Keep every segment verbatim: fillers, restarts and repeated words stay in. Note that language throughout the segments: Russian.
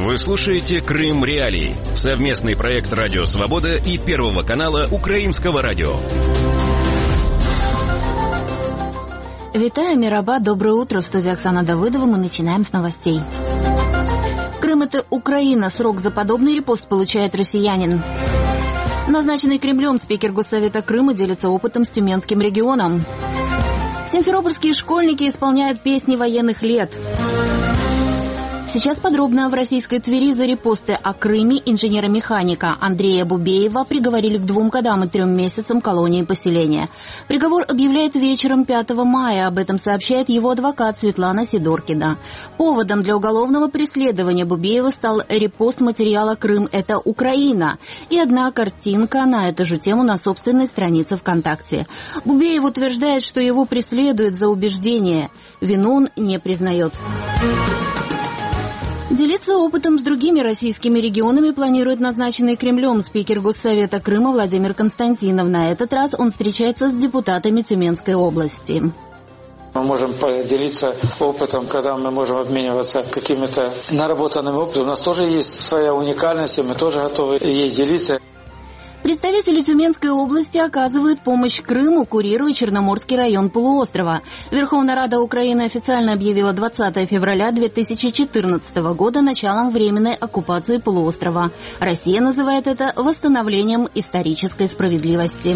Вы слушаете «Крым Реалии» — совместный проект «Радио Свобода» и Первого канала Украинского радио. Витаю, Мираба, доброе утро. В студии Оксана Давыдова. Мы начинаем с новостей. Крым — это Украина. Срок за подобный репост получает россиянин. Назначенный Кремлем спикер Госсовета Крыма делится опытом с Тюменским регионом. Симферопольские школьники исполняют песни военных лет. Сейчас подробно. В российской Твери за репосты о Крыме инженера-механика Андрея Бубеева приговорили к двум годам и трем месяцам колонии поселения. Приговор объявляет вечером пятого мая. Об этом сообщает его адвокат Светлана Сидоркина. Поводом для уголовного преследования Бубеева стал репост материала «Крым — это Украина» и одна картинка на эту же тему на собственной странице ВКонтакте. Бубеев утверждает, что его преследуют за убеждение. Вину он не признает. Делиться опытом с другими российскими регионами планирует назначенный Кремлем спикер Госсовета Крыма Владимир Константинов. На этот раз он встречается с депутатами Тюменской области. Мы можем поделиться опытом, когда мы можем обмениваться какими-то наработанными опытом. У нас тоже есть своя уникальность, и мы тоже готовы ей делиться. Представители Тюменской области оказывают помощь Крыму, курируя Черноморский район полуострова. Верховная Рада Украины официально объявила двадцатое февраля две тысячи четырнадцатого года началом временной оккупации полуострова. Россия называет это восстановлением исторической справедливости.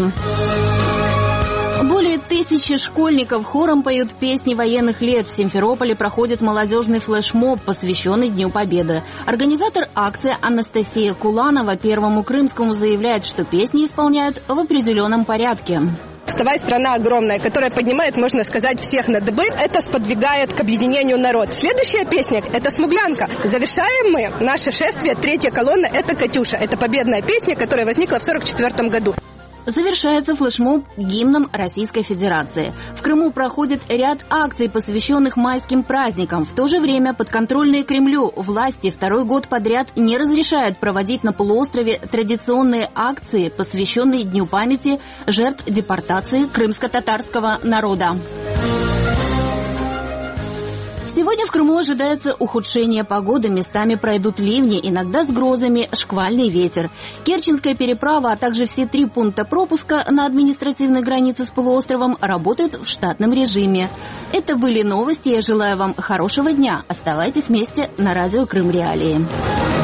Более тысячи школьников хором поют песни военных лет. В Симферополе проходит молодежный флешмоб, посвященный Дню Победы. Организатор акции Анастасия Куланова Первому Крымскому заявляет, что песни исполняют в определенном порядке. Вставай, страна огромная, которая поднимает, можно сказать, всех на дыбы. Это сподвигает к объединению народ. Следующая песня – это «Смуглянка». Завершаем мы наше шествие. Третья колонна – это «Катюша». Это победная песня, которая возникла в сорок четвёртом году. Завершается флешмоб гимном Российской Федерации. В Крыму проходит ряд акций, посвященных майским праздникам. В то же время подконтрольные Кремлю власти второй год подряд не разрешают проводить на полуострове традиционные акции, посвященные Дню памяти жертв депортации крымско-татарского народа. Сегодня в Крыму ожидается ухудшение погоды, местами пройдут ливни, иногда с грозами, шквальный ветер. Керченская переправа, а также все три пункта пропуска на административной границе с полуостровом работают в штатном режиме. Это были новости, я желаю вам хорошего дня. Оставайтесь вместе на радио Крым Реалии.